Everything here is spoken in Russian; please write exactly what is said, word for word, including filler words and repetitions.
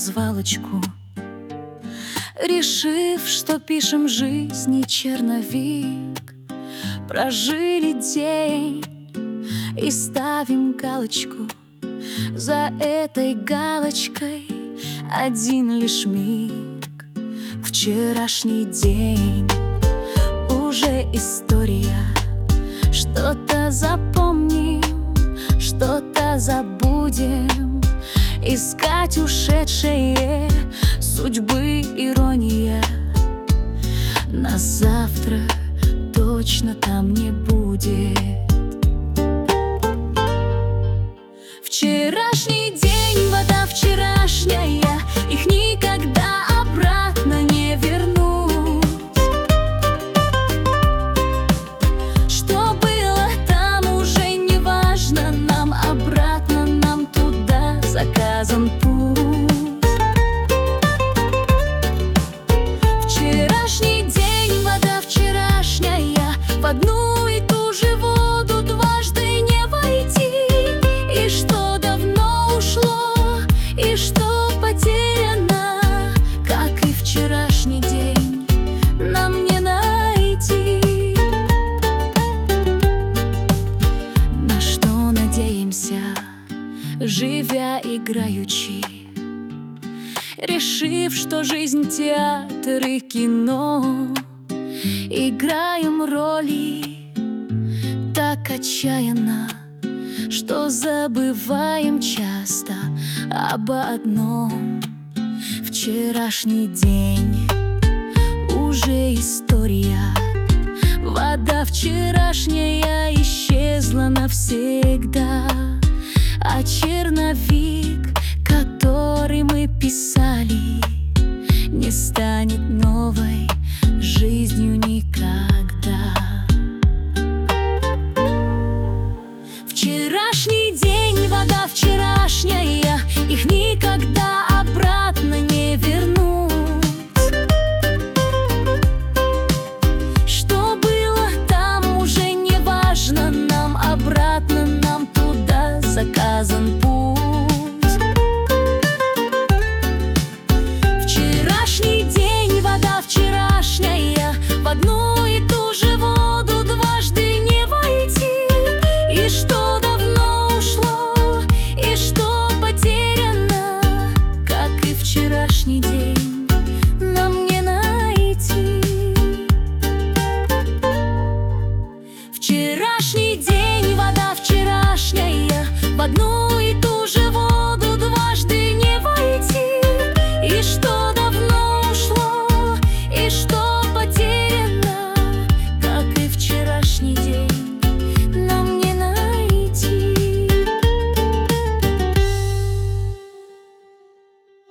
развалочку, решив, что пишем жизни черновик. Прожили день и ставим галочку. За этой галочкой один лишь миг. Вчерашний день уже история. Что-то запомним, что-то забудем. Искать ушедшее судьбы ирония. На завтра точно там не будет. Вчерашний день, вода вчерашняя, их никогда обратно не вернуть. Что было там, уже не важно нам, обратно нам туда заказан путь. Вчерашний день, вода вчерашняя, в одну и ту же воду дважды не войти. И что давно ушло, и что потеряно, как и вчерашний день, нам не найти. На что надеемся, живя играючи, решив, что жизнь театр и кино. Играем роли так отчаянно, что забываем часто об одном. Вчерашний день уже история. Вода вчерашняя исчезла навсегда, а черновик, который мы писали,